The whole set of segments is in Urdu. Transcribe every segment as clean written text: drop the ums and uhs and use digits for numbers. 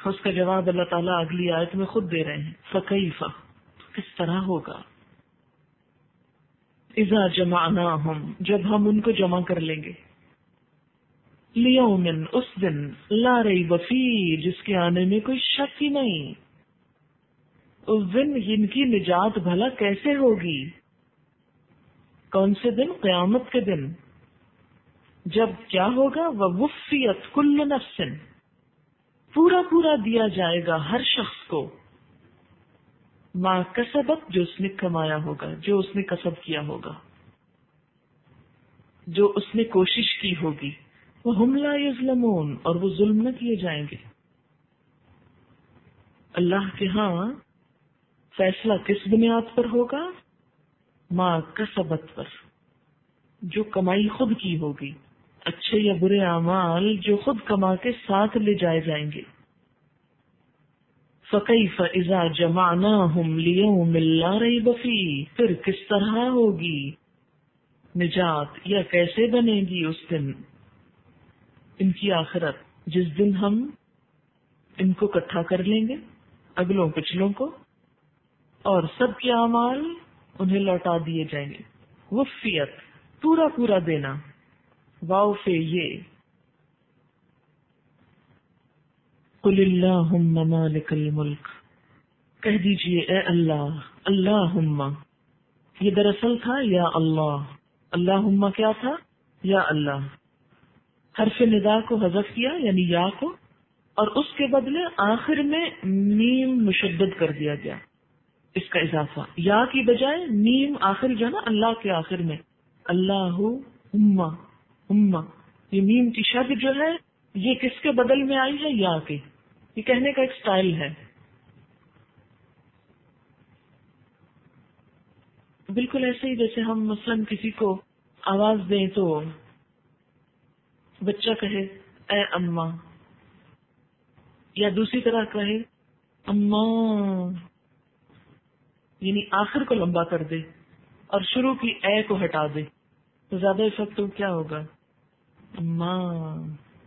اس کا جواب اللہ تعالیٰ اگلی آیت میں خود دے رہے ہیں. فکیف، کس طرح ہوگا، اذا جمعناہم، جب ہم ان کو جمع کر لیں گے، لیوم، اس دن، لا ریب فیہ، جس کے آنے میں کوئی شک ہی نہیں. اس دن ان کی نجات بھلا کیسے ہوگی؟ کون سے دن؟ قیامت کے دن، جب کیا ہوگا؟ ووفیت کل نفس، پورا پورا دیا جائے گا ہر شخص کو، ما کسبت، جو اس نے کمایا ہوگا، جو اس نے کسب کیا ہوگا، جو اس نے کوشش کی ہوگی. وہم لا یظلمون، اور وہ ظلم نہ کیے جائیں گے. اللہ کے ہاں فیصلہ کس بنیاد پر ہوگا؟ ما کسبت پر، جو کمائی خود کی ہوگی، اچھے یا برے اعمال جو خود کما کے ساتھ لے جائے جائیں گے. فکیف اذا جمعناہم لیوم لا ریب فیہ، پھر کس طرح ہوگی نجات یا کیسے بنے گی اس دن ان کی آخرت، جس دن ہم ان کو اکٹھا کر لیں گے، اگلوں پچھلوں کو، اور سب کے اعمال انہیں لوٹا دیے جائیں گے. وفیت، پورا پورا دینا، واو فے یہ. قل اللہم مالک الملک، کہہ دیجئے اے اللہ، اللہم، یہ دراصل تھا یا اللہ. اللہم کیا تھا؟ یا اللہ. حرف ندا کو حذف کیا، یعنی یا کو، اور اس کے بدلے آخر میں میم مشدد کر دیا گیا، اس کا اضافہ. یا کی بجائے میم آخر جو ہے نا اللہ کے آخر میں، اللہ ہم، یہ میم کی شد جو ہے یہ کس کے بدل میں آئی ہے؟ یا کے. یہ کہنے کا ایک سٹائل ہے. بالکل ایسے ہی جیسے ہم مثلاً کسی کو آواز دیں تو بچہ کہے اے اماں، یا دوسری طرح کہے اماں، یعنی آخر کو لمبا کر دے اور شروع کی اے کو ہٹا دے تو زیادہ افیکٹو کیا ہوگا؟ اماں.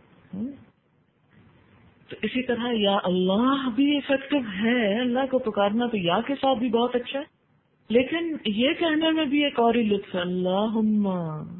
تو اسی طرح یا اللہ بھی افیکٹو ہے. اللہ کو پکارنا تو یا کے ساتھ بھی بہت اچھا ہے، لیکن یہ کہنے میں بھی ایک اور ہی لطف ہے. اللہم،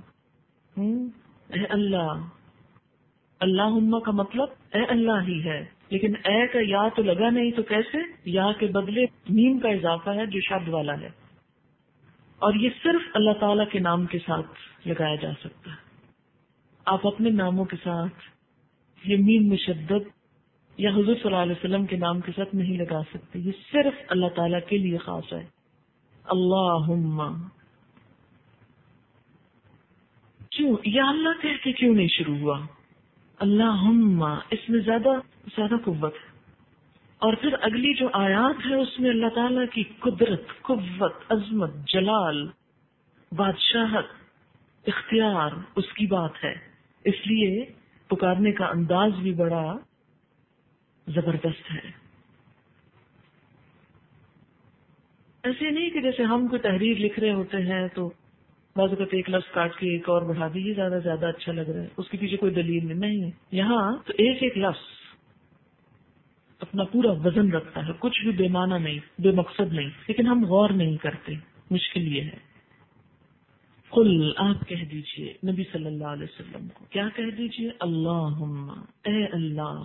اے اللہ. اللہم کا مطلب اے اللہ ہی ہے، لیکن اے کا یا تو لگا نہیں، تو کیسے؟ یا کے بدلے میم کا اضافہ ہے جو شد والا ہے، اور یہ صرف اللہ تعالی کے نام کے ساتھ لگایا جا سکتا ہے. آپ اپنے ناموں کے ساتھ یہ میم مشدد یا حضور صلی اللہ علیہ وسلم کے نام کے ساتھ نہیں لگا سکتے. یہ صرف اللہ تعالیٰ کے لیے خاص ہے. اللہم. کیوں یا اللہ کہہ کے کیوں نہیں شروع ہوا؟ اللہم، اس میں زیادہ قوت ہے. اور پھر اگلی جو آیات ہے اس میں اللہ تعالیٰ کی قدرت، قوت، عظمت، جلال، بادشاہت، اختیار، اس کی بات ہے. اس لیے پکارنے کا انداز بھی بڑا زبردست ہے. ایسے نہیں کہ جیسے ہم کوئی تحریر لکھ رہے ہوتے ہیں تو بعض اوقات ایک لفظ کاٹ کے ایک اور بڑھا دیجیے، زیادہ اچھا لگ رہا ہے، اس کے پیچھے کوئی دلیل نہیں ہے. یہاں تو ایک لفظ اپنا پورا وزن رکھتا ہے، کچھ بھی بے معنی نہیں، بے مقصد نہیں، لیکن ہم غور نہیں کرتے. مشکل یہ ہے. قل، آپ کہہ دیجئے نبی صلی اللہ علیہ وسلم کو کیا کہہ دیجئے؟ اللہم، اے اللہ.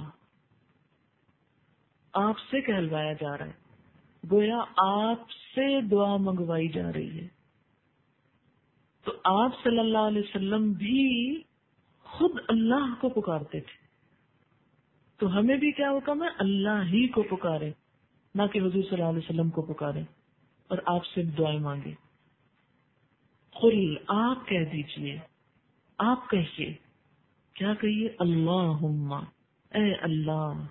آپ سے کہلوایا جا رہا ہے، گویا آپ سے دعا منگوائی جا رہی ہے. تو آپ صلی اللہ علیہ وسلم بھی خود اللہ کو پکارتے تھے، تو ہمیں بھی کیا حکم ہے؟ اللہ ہی کو پکارے، نہ کہ حضور صلی اللہ علیہ وسلم کو پکارے اور آپ سے دعائیں مانگے. قل، آپ کہہ دیجئے، آپ کہیے، کیا کہیے؟ اللہم، اے اللہ.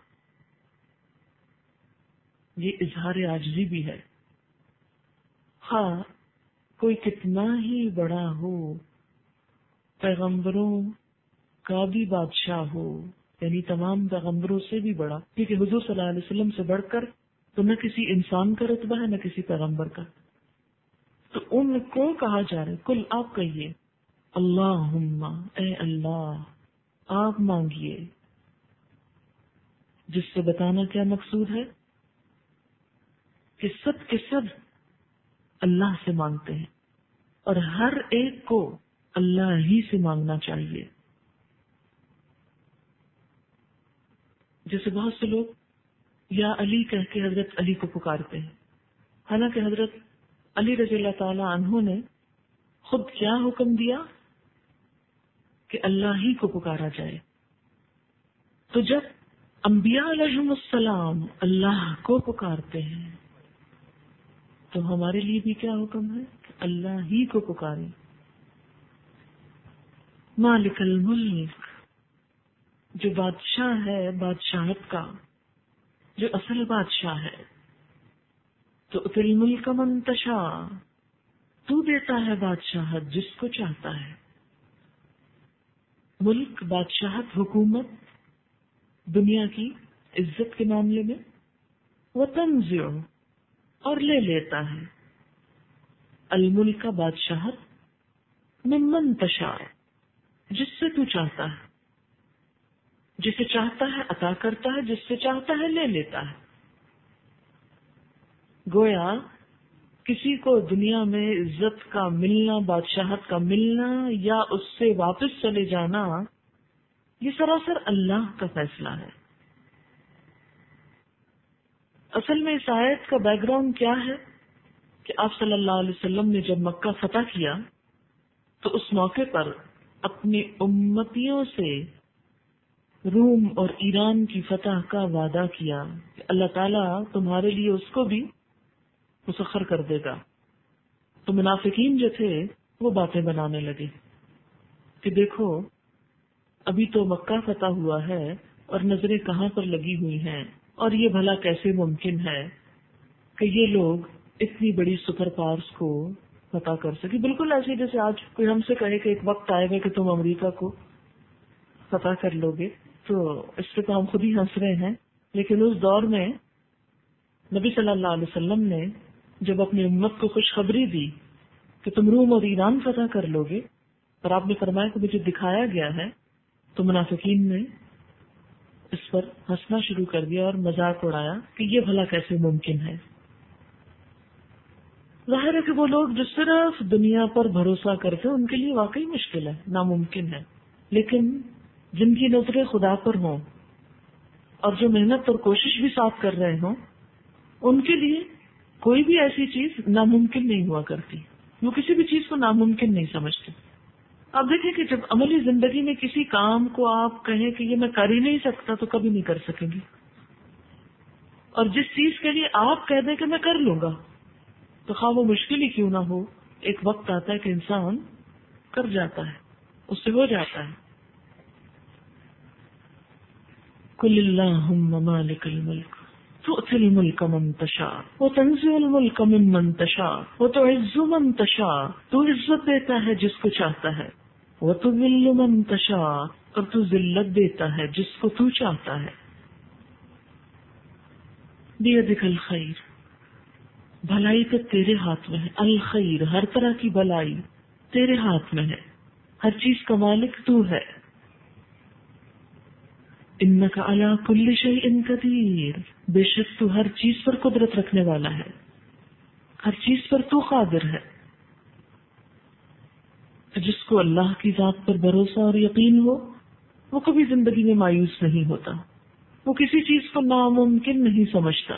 یہ اظہار عاجزی بھی ہے. ہاں کوئی کتنا ہی بڑا ہو، پیغمبروں کا بھی بادشاہ ہو، یعنی تمام پیغمبروں سے بھی بڑا، کیونکہ حضور صلی اللہ علیہ وسلم سے بڑھ کر تو نہ کسی انسان کا رتبہ ہے نہ کسی پیغمبر کا. تو ان کو کہا جا رہا ہے کل، آپ کہیے اللہم، اے اللہ. آپ مانگیے، جس سے بتانا کیا مقصود ہے کہ سب کے سب اللہ سے مانگتے ہیں اور ہر ایک کو اللہ ہی سے مانگنا چاہیے. جیسے بہت سے لوگ یا علی کہہ کے حضرت علی کو پکارتے ہیں، حالانکہ حضرت علی رضی اللہ تعالی عنہ نے خود کیا حکم دیا کہ اللہ ہی کو پکارا جائے. تو جب انبیاء علیہم السلام اللہ کو پکارتے ہیں تو ہمارے لیے بھی کیا حکم ہے کہ اللہ ہی کو پکاریں. مالک الملک، جو بادشاہ ہے بادشاہت کا، جو اصل بادشاہ ہے. تو اتل ملک من تشاء، تو دیتا ہے بادشاہت جس کو چاہتا ہے. ملک، بادشاہت، حکومت دنیا کی عزت کے معاملے میں، وہ تنزع اور لے لیتا ہے. الملک کا بادشاہت ممن تشاء، جس سے تو چاہتا ہے، جسے چاہتا ہے عطا کرتا ہے، جس سے چاہتا ہے لے لیتا ہے. گویا کسی کو دنیا میں عزت کا ملنا، بادشاہت کا ملنا یا اس سے واپس چلے جانا، یہ سراسر اللہ کا فیصلہ ہے. اصل میں اس آیت کا بیک گراؤنڈ کیا ہے کہ آپ صلی اللہ علیہ وسلم نے جب مکہ فتح کیا تو اس موقع پر اپنی امتیوں سے روم اور ایران کی فتح کا وعدہ کیا کہ اللہ تعالیٰ تمہارے لیے اس کو بھی مسخر کر دے گا. تو منافقین جو تھے وہ باتیں بنانے لگے کہ دیکھو ابھی تو مکہ فتح ہوا ہے اور نظریں کہاں پر لگی ہوئی ہیں، اور یہ بھلا کیسے ممکن ہے کہ یہ لوگ اتنی بڑی سپر پاورز کو فتح کر سکے. بالکل ایسے جیسے آج کوئی ہم سے کہے کہ ایک وقت آئے گا کہ تم امریکہ کو فتح کر لو گے، تو اس سے تو ہم خود ہی ہنس رہے ہیں. لیکن اس دور میں نبی صلی اللہ علیہ وسلم نے جب اپنی امت کو خوشخبری دی کہ تم روم اور ایران فتح کر لو گے، اور آپ نے فرمایا کہ مجھے دکھایا گیا ہے، تو منافقین نے اس پر ہنسنا شروع کر دیا اور مذاق اڑایا کہ یہ بھلا کیسے ممکن ہے. ظاہر ہے کہ وہ لوگ جو صرف دنیا پر بھروسہ کرتے ہیں ان کے لیے واقعی مشکل ہے، ناممکن ہے. لیکن جن کی نظریں خدا پر ہوں اور جو محنت اور کوشش بھی ساتھ کر رہے ہوں، ان کے لیے کوئی بھی ایسی چیز ناممکن نہیں ہوا کرتی. وہ کسی بھی چیز کو ناممکن نہیں سمجھتے. آپ دیکھیں کہ جب عملی زندگی میں کسی کام کو آپ کہیں کہ یہ میں کر ہی نہیں سکتا تو کبھی نہیں کر سکیں گے، اور جس چیز کے لیے آپ کہہ دیں کہ میں کر لوں گا تو خواہ وہ مشکل ہی کیوں نہ ہو، ایک وقت آتا ہے کہ انسان کر جاتا ہے، اس سے ہو جاتا ہے. قل اللہم مالک الملک تؤتی الملک من تشاء وتنزع الملک ممن تشاء وتعز من تشاء، تو عزت دیتا ہے جس کو چاہتا ہے، وتذل من تشاء، اور تو ذلت دیتا ہے جس کو تو چاہتا ہے. بیدک الخیر، بھلائی تو تیرے ہاتھ میں ہے. الخیر، ہر طرح کی بھلائی تیرے ہاتھ میں ہے، ہر چیز کا مالک تو ہے. انک علی کل شیء قدیر، بے شک تو ہر چیز پر قدرت رکھنے والا ہے، ہر چیز پر تو قادر ہے. جس کو اللہ کی ذات پر بھروسہ اور یقین ہو وہ کبھی زندگی میں مایوس نہیں ہوتا، وہ کسی چیز کو ناممکن نہیں سمجھتا.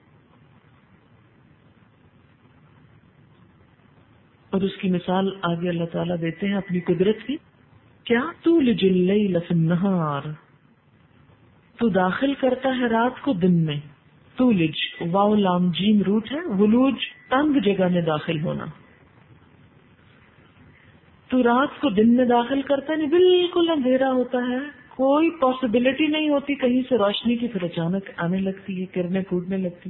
اور اس کی مثال آگے اللہ تعالیٰ دیتے ہیں اپنی قدرت کی. کیا تولج اللیل فی النہار، تو داخل کرتا ہے رات کو دن میں. تولج واو لام جیم روٹ ہے، ولوج تنگ جگہ میں داخل ہونا. تو رات کو دن میں داخل کرتا ہے، نہیں بالکل اندھیرا ہوتا ہے، کوئی پاسبلٹی نہیں ہوتی کہیں سے روشنی کی، پھر اچانک آنے لگتی ہے، کرنیں پھوٹنے لگتی.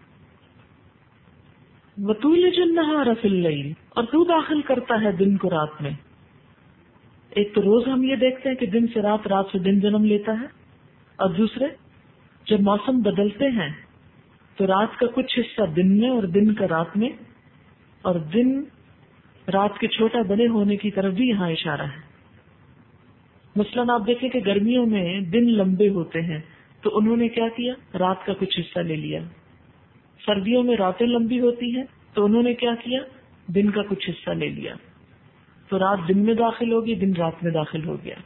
وتولج النہار فی اللیل، اور تو داخل کرتا ہے دن کو رات میں. ایک تو روز ہم یہ دیکھتے ہیں کہ دن سے رات، رات سے دن جنم لیتا ہے، اور دوسرے جب موسم بدلتے ہیں تو رات کا کچھ حصہ دن میں اور دن کا رات میں، اور دن رات کے چھوٹا بڑے ہونے کی طرف بھی یہاں اشارہ ہے. مثلاً آپ دیکھیں کہ گرمیوں میں دن لمبے ہوتے ہیں، تو انہوں نے کیا کیا؟ رات کا کچھ حصہ لے لیا. سردیوں میں راتیں لمبی ہوتی ہیں تو انہوں نے کیا کیا؟ دن کا کچھ حصہ لے لیا. تو رات دن میں داخل ہوگی، دن رات میں داخل ہو گیا.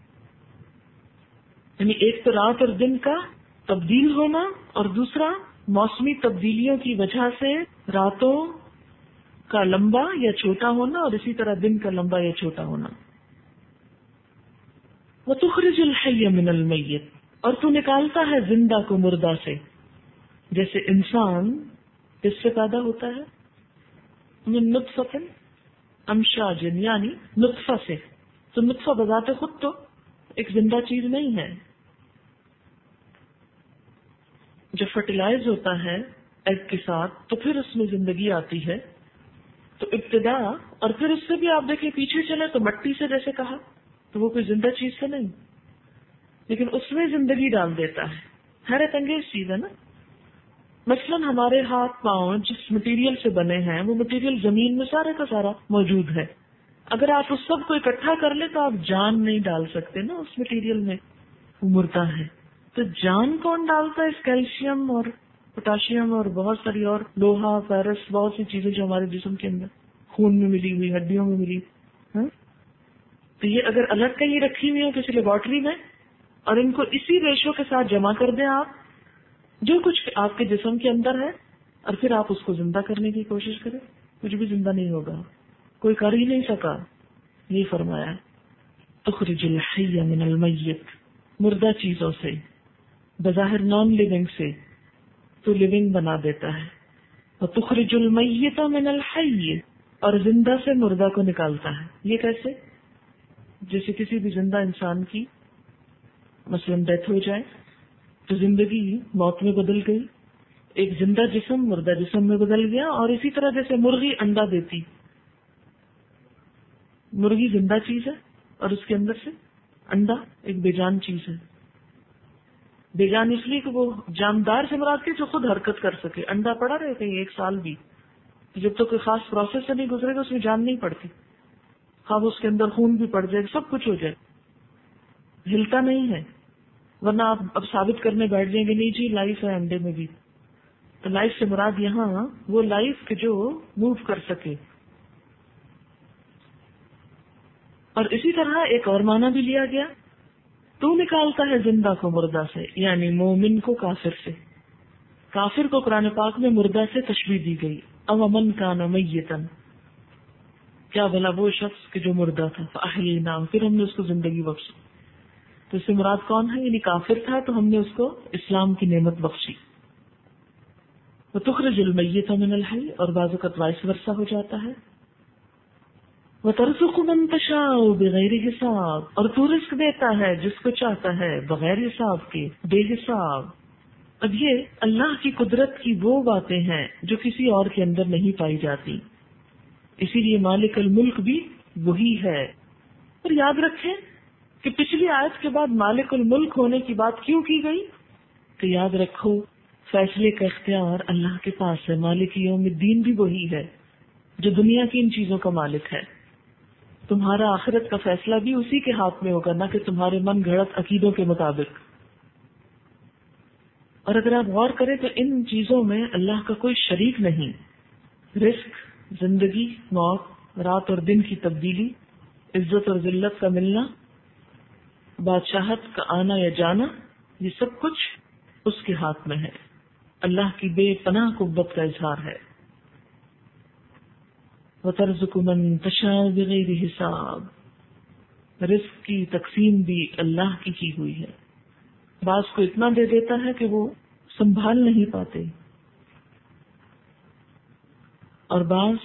یعنی ایک تو رات اور دن کا تبدیل ہونا، اور دوسرا موسمی تبدیلیوں کی وجہ سے راتوں کا لمبا یا چھوٹا ہونا، اور اسی طرح دن کا لمبا یا چھوٹا ہونا. وَتُخْرِجُ الْحَيَّ مِنَ الْمَيِّتِ، اور تو نکالتا ہے زندہ کو مردہ سے. جیسے انسان کس سے پیدا ہوتا ہے؟ من نطفۃ امشاج، یعنی نطفہ سے. تو نطفہ بذات خود تو ایک زندہ چیز نہیں ہے. جب فرٹیلائز ہوتا ہے ایگ کے ساتھ تو پھر اس میں زندگی آتی ہے. تو ابتدا، اور پھر اس سے بھی آپ دیکھیں پیچھے چلے تو مٹی سے جیسے کہا تو وہ کوئی زندہ چیز سے نہیں، لیکن اس میں زندگی ڈال دیتا ہے. حیرت انگیز چیز ہے نا. مثلاً ہمارے ہاتھ پاؤں جس مٹیریل سے بنے ہیں وہ مٹیریل زمین میں سارے کا سارا موجود ہے. اگر آپ اس سب کو اکٹھا کر لیں تو آپ جان نہیں ڈال سکتے نا اس مٹیریل میں، وہ مردہ ہے. تو جان کون ڈالتا ہے؟ اس کیلشیم اور پوٹاشیم اور بہت ساری اور لوہا، فیرس، بہت سی چیزیں جو ہمارے جسم کے اندر خون میں ملی ہوئی، ہڈیوں میں ملی. تو یہ اگر الگ کہیں رکھی ہوئی ہو کسی لیبارٹری میں، اور ان کو اسی ریشو کے ساتھ جمع کر دیں آپ، جو کچھ آپ کے جسم کے اندر ہے، اور پھر آپ اس کو زندہ کرنے کی کوشش کریں، کچھ بھی زندہ نہیں ہوگا، کوئی کر ہی نہیں سکا. یہ فرمایا تخرج الحی من المیت، مردہ چیزوں سے، بظاہر نان لیونگ سے تو لیونگ بنا دیتا ہے. وتخرج المیت من الحی، اور زندہ سے مردہ کو نکالتا ہے. یہ کیسے؟ جیسے کسی بھی زندہ انسان کی مثلاً ڈیتھ ہو جائے تو زندگی موت میں بدل گئی، ایک زندہ جسم مردہ جسم میں بدل گیا. اور اسی طرح جیسے مرغی انڈا دیتی، مرغی زندہ چیز ہے اور اس کے اندر سے انڈا ایک بے جان چیز ہے. بے جان اس لیے کہ وہ جاندار سے مراد کی جو خود حرکت کر سکے. انڈا پڑا رہے کہیں ایک سال بھی، جب تو کوئی خاص پروسیس سے نہیں گزرے گا اس میں جان نہیں پڑتی. خواب اس کے اندر خون بھی پڑ جائے، سب کچھ ہو جائے، ہلتا نہیں ہے. ورنہ آپ اب ثابت کرنے بیٹھ جائیں گے نہیں جی لائف ہے انڈے میں بھی. تو لائف سے مراد یہاں وہ لائف کے جو موو کر سکے. اور اسی طرح ایک اور معنی بھی لیا گیا، تو نکالتا ہے زندہ کو مردہ سے، یعنی مومن کو کافر سے. کافر کو قرآن پاک میں مردہ سے تشبیہ دی گئی. او من کان میتا، کیا بھلا وہ شخص کہ جو مردہ تھا، فاحییناہ، پھر ہم نے اس کو زندگی بخشی. تو اس سے مراد کون ہے؟ یعنی کافر تھا تو ہم نے اس کو اسلام کی نعمت بخشی. وتخرج المیت من الحی، اور بعض اوقات وائس ورثہ ہو جاتا ہے. وترزق من تشاء بغیر حساب، اور تو رزق دیتا ہے جس کو چاہتا ہے بغیر حساب کے، بے حساب. اب یہ اللہ کی قدرت کی وہ باتیں ہیں جو کسی اور کے اندر نہیں پائی جاتی. اسی لیے مالک الملک بھی وہی ہے. اور یاد رکھیں کہ پچھلی آیت کے بعد مالک الملک ہونے کی بات کیوں کی گئی؟ تو یاد رکھو فیصلے کا اختیار اللہ کے پاس ہے. مالک یوم الدین بھی وہی ہے جو دنیا کی ان چیزوں کا مالک ہے. تمہارا آخرت کا فیصلہ بھی اسی کے ہاتھ میں ہوگا، نہ کہ تمہارے من گھڑت عقیدوں کے مطابق. اور اگر آپ غور کریں تو ان چیزوں میں اللہ کا کوئی شریک نہیں. رزق، زندگی، موت، رات اور دن کی تبدیلی، عزت اور ذلت کا ملنا، بادشاہت کا آنا یا جانا، یہ سب کچھ اس کے ہاتھ میں ہے. اللہ کی بے پناہ قوت کا اظہار ہے. وَتَرْزُقُ مَن تَشَاءُ بِغَيْرِ حساب، رزق کی تقسیم بھی اللہ کی ہوئی ہے. بعض کو اتنا دے دیتا ہے کہ وہ سنبھال نہیں پاتے، اور بعض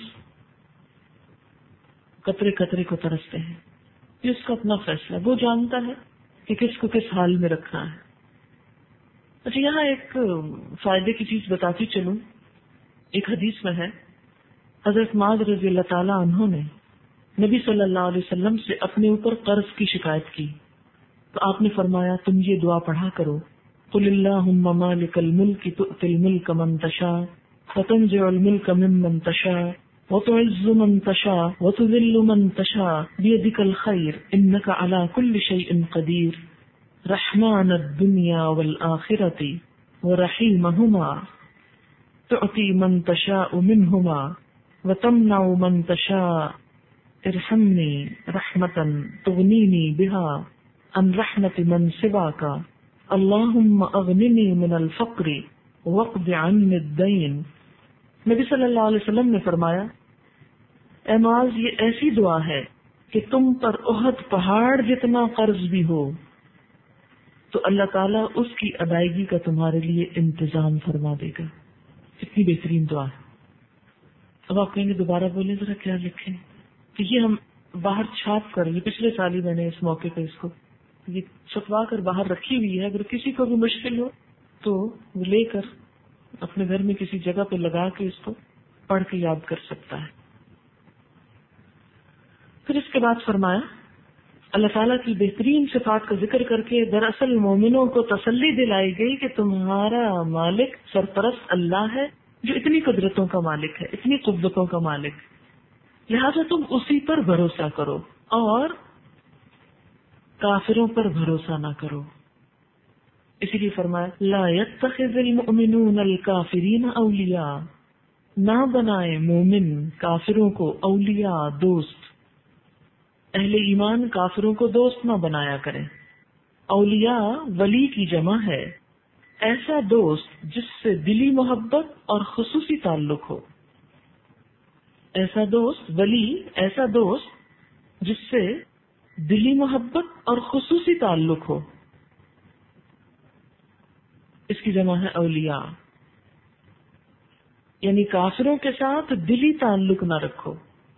قطرے قطرے کو ترستے ہیں. یہ اس کا اپنا فیصلہ، وہ جانتا ہے کہ کس کو کس حال میں رکھنا ہے. اچھا، یہاں ایک فائدے کی چیز بتاتی چلوں. ایک حدیث میں ہے حضرت معاذ رضی اللہ تعالیٰ عنہ نے نبی صلی اللہ علیہ وسلم سے اپنے اوپر قرض کی شکایت کی تو آپ نے فرمایا تم یہ دعا پڑھا کرو، قل اللہم مالک الملک تؤتی الملک من تشاء وتنزع الملک ممن تشاء وتعز من تشاء وتذل من تشاء بیدک الخیر انک علی کل شیء قدیر. رحمان الدنیا والآخرۃ ورحیمہما تعطی من تشاء منہما وتمنع من تشاء ارحمنی رحمتا تغنینی بہا عن رحمت من سواک اللہم اغننی من الفقر واقض عنی الدین۔ نبی صلی اللہ علیہ وسلم نے فرمایا، اے معاذ، یہ ایسی دعا ہے کہ تم پر احد پہاڑ جتنا قرض بھی ہو تو اللہ تعالیٰ اس کی ادائیگی کا تمہارے لیے انتظام فرما دے گا۔ کتنی بہترین دعا ہے۔ اب آپ کہیں گے دوبارہ بولیں ذرا کیا لکھیں، کہ یہ ہم باہر چھاپ کر، یہ پچھلے سال ہی میں نے اس موقع پہ اس کو یہ چھپوا کر باہر رکھی ہوئی ہے، اگر کسی کو بھی مشکل ہو تو وہ لے کر اپنے گھر میں کسی جگہ پہ لگا کے اس کو پڑھ کے یاد کر سکتا ہے۔ پھر اس کے بعد فرمایا، اللہ تعالیٰ کی بہترین صفات کا ذکر کر کے دراصل مومنوں کو تسلی دلائی گئی کہ تمہارا مالک سرپرست اللہ ہے جو اتنی قدرتوں کا مالک ہے، اتنی قوتوں کا مالک، لہذا تم اسی پر بھروسہ کرو اور کافروں پر بھروسہ نہ کرو۔ اسی لیے فرمایا، لا يتخذ المؤمنون الکافرین اولیاء، نہ بنائے مومن کافروں کو اولیاء، دوست۔ اہل ایمان کافروں کو دوست نہ بنایا کریں۔ اولیاء ولی کی جمع ہے، ایسا دوست جس سے دلی محبت اور خصوصی تعلق ہو۔ ایسا دوست ولی، ایسا دوست جس سے دلی محبت اور خصوصی تعلق ہو، اس کی جمع ہے اولیاء۔ یعنی کافروں کے ساتھ دلی تعلق نہ رکھو،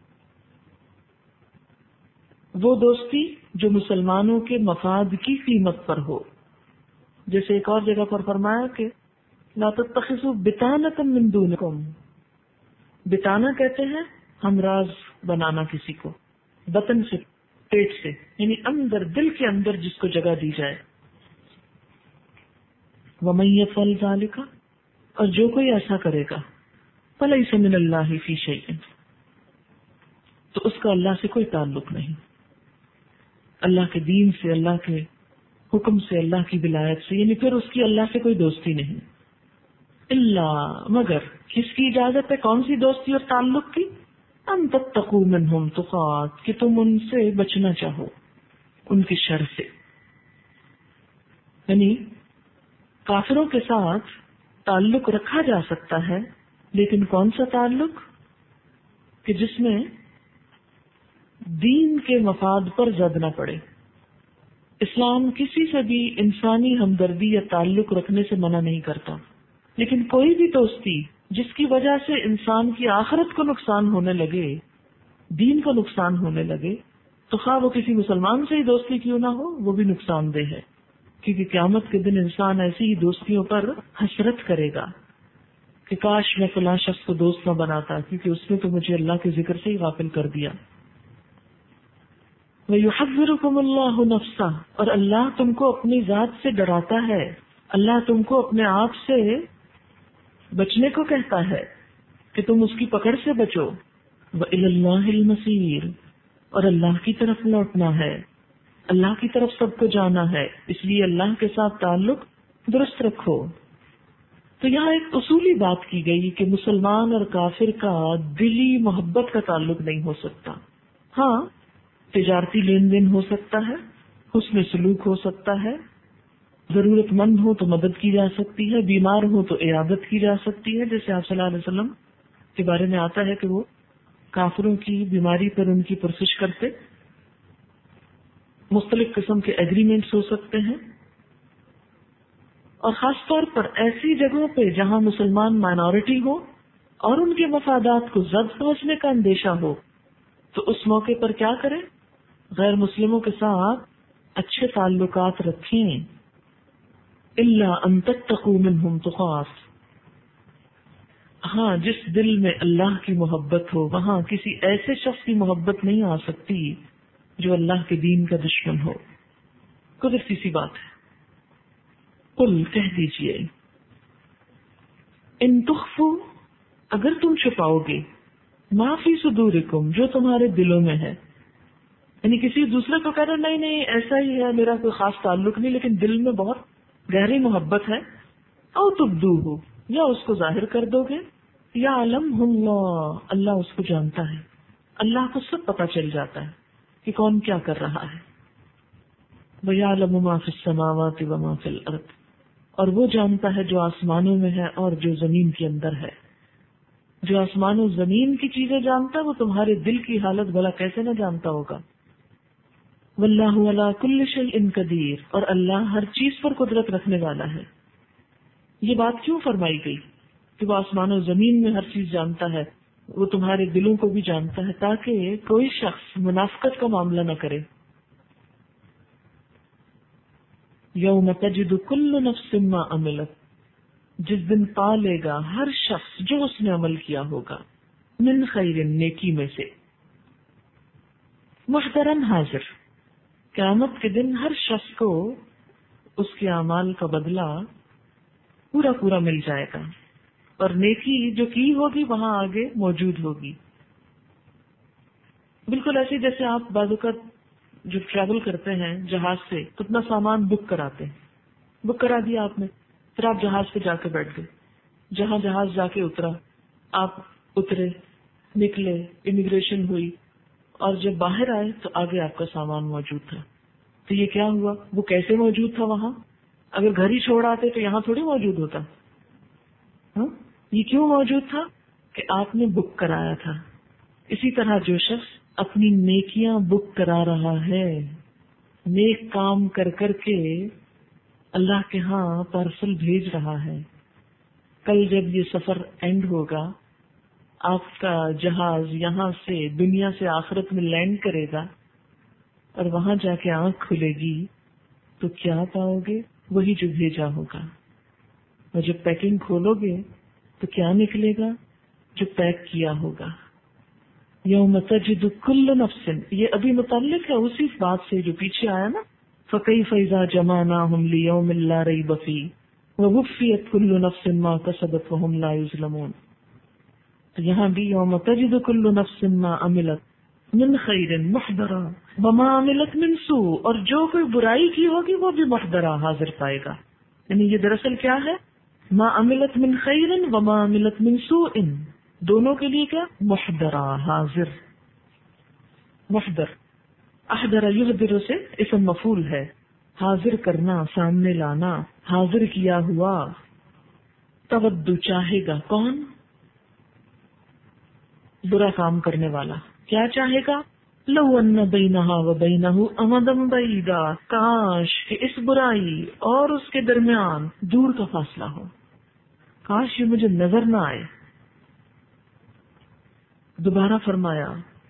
وہ دوستی جو مسلمانوں کے مفاد کی قیمت پر ہو۔ جیسے ایک اور جگہ پر فرمایا کہ لا تتخذوا بطانة من دونکم، بطانہ کہتے ہیں ہمراز بنانا کسی کو، بطن سے، پیٹ سے، یعنی اندر، دل کے اندر جس کو جگہ دی جائے۔ ومن یفعل ذلک، اور جو کوئی ایسا کرے گا، فلیس من اللہ فی شیء، تو اس کا اللہ سے کوئی تعلق نہیں، اللہ کے دین سے، اللہ کے حکم سے، اللہ کی ولایت سے، یعنی پھر اس کی اللہ سے کوئی دوستی نہیں۔ اللہ، مگر کس کی اجازت ہے، کون سی دوستی اور تعلق کی؟ ان تتقوا منہم تقات، کہ تم ان سے بچنا چاہو، ان کی شر سے۔ یعنی کافروں کے ساتھ تعلق رکھا جا سکتا ہے، لیکن کون سا تعلق؟ کہ جس میں دین کے مفاد پر زد نہ پڑے۔ اسلام کسی سے بھی انسانی ہمدردی یا تعلق رکھنے سے منع نہیں کرتا، لیکن کوئی بھی دوستی جس کی وجہ سے انسان کی آخرت کو نقصان ہونے لگے، دین کو نقصان ہونے لگے، تو خواہ وہ کسی مسلمان سے ہی دوستی کیوں نہ ہو، وہ بھی نقصان دہ ہے، کیونکہ قیامت کے دن انسان ایسی ہی دوستیوں پر حسرت کرے گا کہ کاش میں فلاں شخص کو دوست نہ بناتا، کیونکہ اس نے تو مجھے اللہ کے ذکر سے ہی غافل کر دیا۔ وَيُحَذِّرُكُمُ اللَّهُ نَفْسَهُ، اور اللہ تم کو اپنی ذات سے ڈراتا ہے، اللہ تم کو اپنے آپ سے بچنے کو کہتا ہے کہ تم اس کی پکڑ سے بچو۔ وَإِلَى اللَّهِ الْمَصِيرُ، اور اللہ کی طرف لوٹنا ہے، اللہ کی طرف سب کو جانا ہے، اس لیے اللہ کے ساتھ تعلق درست رکھو۔ تو یہاں ایک اصولی بات کی گئی کہ مسلمان اور کافر کا دلی محبت کا تعلق نہیں ہو سکتا۔ ہاں، تجارتی لین دین ہو سکتا ہے، حسن سلوک ہو سکتا ہے، ضرورت مند ہو تو مدد کی جا سکتی ہے، بیمار ہو تو عیادت کی جا سکتی ہے، جیسے آپ صلی اللہ علیہ وسلم کے بارے میں آتا ہے کہ وہ کافروں کی بیماری پر ان کی پرسش کرتے۔ مختلف قسم کے ایگریمنٹس ہو سکتے ہیں، اور خاص طور پر ایسی جگہوں پہ جہاں مسلمان مائنورٹی ہو اور ان کے مفادات کو زد پہنچنے کا اندیشہ ہو، تو اس موقع پر کیا کریں؟ غیر مسلموں کے ساتھ اچھے تعلقات رکھیں۔ الا ان تتقوا منہم تقات، ہاں جس دل میں اللہ کی محبت ہو وہاں کسی ایسے شخص کی محبت نہیں آ سکتی جو اللہ کے دین کا دشمن ہو۔ قدرتی سی بات ہے۔ قل، کہہ دیجئے، ان تخفوا، اگر تم چھپاؤ گے، ما فی صدورکم، جو تمہارے دلوں میں ہے، یعنی کسی دوسرے کو کہہ رہے نہیں نہیں ایسا ہی ہے، میرا کوئی خاص تعلق نہیں، لیکن دل میں بہت گہری محبت ہے، او تبدوہ، یا اس کو ظاہر کر دو گے، یا علمہ اللہ، اللہ اس کو جانتا ہے، اللہ کو سب پتہ چل جاتا ہے کہ کون کیا کر رہا ہے. وَيَعْلَمُ مَا فِي السَّمَاوَاتِ وَمَا فِي الْأَرْضِ، اور وہ جانتا ہے جو آسمانوں میں ہے اور جو زمین کے اندر ہے. جو آسمان و زمین کی چیزیں جانتا ہے وہ تمہارے دل کی حالت بھلا کیسے نہ جانتا ہوگا. واللہ علی کل شیء قدیر، اور اللہ ہر چیز پر قدرت رکھنے والا ہے. یہ بات کیوں فرمائی گئی کہ وہ آسمان و زمین میں ہر چیز جانتا ہے، وہ تمہارے دلوں کو بھی جانتا ہے، تاکہ کوئی شخص منافقت کا معاملہ نہ کرے. یوم تجد کل نفس ما عملت، جس دن پا لے گا ہر شخص جو اس نے عمل کیا ہوگا، من خیر، نیکی میں سے، محضرن، حاضر. قیامت کے دن ہر شخص کو اس کے اعمال کا بدلہ پورا پورا مل جائے گا، اور نیکی جو کی ہوگی وہاں آگے موجود ہوگی. بالکل ایسے جیسے آپ بعض اوقات جو ٹریول کرتے ہیں جہاز سے تو اپنا سامان بک کراتے ہیں، بک کرا دیا آپ نے، پھر آپ جہاز پہ جا کے بیٹھ گئے، جہاں جہاز جا کے اترا، آپ اترے، نکلے، امیگریشن ہوئی، اور جب باہر آئے تو آگے آپ کا سامان موجود تھا. تو یہ کیا ہوا؟ وہ کیسے موجود تھا وہاں؟ اگر گھر ہی چھوڑ آتے تو یہاں تھوڑی موجود ہوتا. یہ کیوں موجود تھا؟ کہ آپ نے بک کرایا تھا. اسی طرح جو شخص اپنی نیکیاں بک کرا رہا ہے، نیک کام کر کر کے اللہ کے ہاں پارسل بھیج رہا ہے، کل جب یہ سفر اینڈ ہوگا، آپ کا جہاز یہاں سے دنیا سے آخرت میں لینڈ کرے گا، اور وہاں جا کے آنکھ کھلے گی تو کیا پاؤ گے؟ وہی جو بھیجا ہوگا. اور جب پیکنگ کھولو گے تو کیا نکلے گا؟ جو پیک کیا ہوگا. یوم تجد کل نفس، یہ ابھی متعلق ہے اسی بات سے جو پیچھے آیا نا، فکیف اذا جمعناہم لیوم لا ریب فیہ ووفیت کل نفس ما کسبت وہم لا یظلمون. تو یہاں بھی یوم تجد کل نفس ما عملت من خیر محضرا وما عملت من سوء، اور جو کوئی برائی کی ہوگی وہ بھی محضرا، حاضر پائے گا. یعنی یہ دراصل کیا ہے؟ ما عملت من خیر وما عملت من سوء، دونوں کے لیے کیا؟ محضرا، حاضر. محضر، احضر یحضر سے اسم مفعول ہے، حاضر کرنا، سامنے لانا، حاضر کیا ہوا. تود، چاہے گا، کون؟ برا کام کرنے والا. کیا چاہے گا؟ لو ان بینہا و بینہ امدا بعیدا، کاش کہ اس برائی اور اس کے درمیان دور کا فاصلہ ہو، کاش یہ مجھے نظر نہ آئے. دوبارہ فرمایا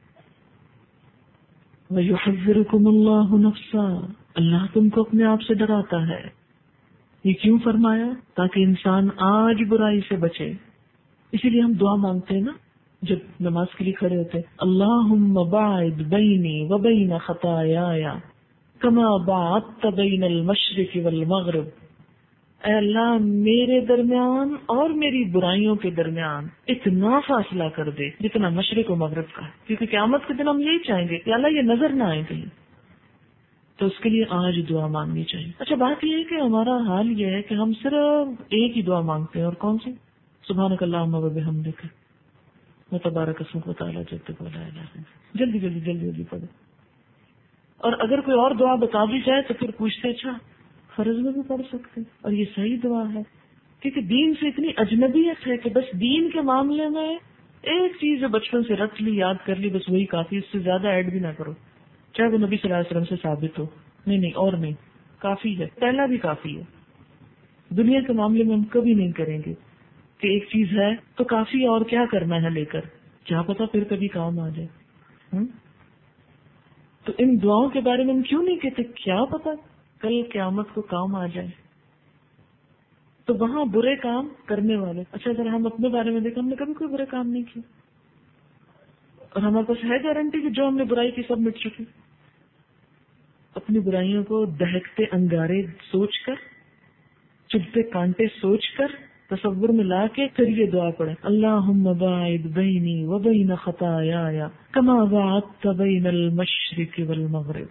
وَيُحَذِّرُكُمُ اللَّهُ نَفْسًا، اللہ تم کو اپنے آپ سے ڈراتا ہے. یہ کیوں فرمایا؟ تاکہ انسان آج برائی سے بچے. اسی لیے ہم دعا مانگتے ہیں نا جب نماز کے لیے کھڑے ہوتے ہیں، اللہم باعد بینی وبین خطایای کما باعدت بین المشرق والمغرب. اے اللہ میرے درمیان اور میری برائیوں کے درمیان اتنا فاصلہ کر دے جتنا مشرق و مغرب کا ہے، کیونکہ قیامت کے دن ہم یہی چاہیں گے کہ اللہ یہ نظر نہ آئے کہیں. تو اس کے لیے آج دعا مانگنی چاہیے. اچھا بات یہ ہے کہ ہمارا حال یہ ہے کہ ہم صرف ایک ہی دعا مانگتے ہیں، اور کون سی؟ سبحانک اللہم و بحمدک وتبارک اسمک وتعالی جدک ولا الہ الا انت. جلدی جلدی جلدی جلدی پڑھو. اور اگر کوئی اور دعا بتا دی جائے تو پھر پوچھتے اچھا فرض میں بھی پڑھ سکتے، اور یہ صحیح دعا ہے. کیونکہ دین سے اتنی اجنبیت ہے کہ بس دین کے معاملے میں ایک چیز جو بچپن سے رکھ لی، یاد کر لی، بس وہی کافی، اس سے زیادہ ایڈ بھی نہ کرو، چاہے وہ نبی صلی اللہ علیہ وسلم سے ثابت ہو. نہیں اور نہیں، کافی ہے، پہلا بھی کافی ہے. دنیا کے معاملے میں ہم کبھی نہیں کریں گے کہ ایک چیز ہے تو کافی، اور کیا کرنا ہے لے کر، کیا پتا پھر کبھی کام آ جائے. تو ان دعاؤں کے بارے میں ہم کیوں نہیں کہتے کیا پتا کل قیامت کو کام آ جائے. تو وہاں برے کام کرنے والے، اچھا اگر ہم اپنے بارے میں دیکھیں، ہم نے کبھی کوئی برے کام نہیں کیے، اور ہمارے پاس ہے گارنٹی کہ جو ہم نے برائی کی سب مٹ چکی. اپنی برائیوں کو دہکتے انگارے سوچ کر، چبھتے کانٹے سوچ کر تصور میں لا کے پھر یہ دعا پڑھے، اللہم باعد بینی و بین خطایایا کما باعدت بین المشرق والمغرب.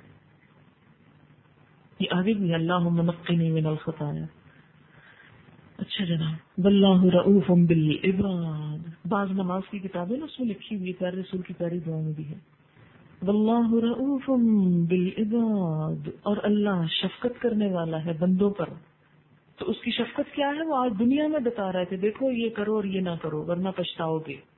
یہ آگے بھی اللہم نقنی من الخطایا. اچھا جناب، واللہ رؤوف بالعباد. بعض نماز کی کتابیں نا اس میں لکھی ہوئی پیارے رسول کی پیاری دعا میں بھی ہے، واللہ رؤوف بالعباد، اور اللہ شفقت کرنے والا ہے بندوں پر. تو اس کی شفقت کیا ہے وہ آج دنیا میں بتا رہے تھے، دیکھو یہ کرو اور یہ نہ کرو ورنہ پچھتاؤ گے.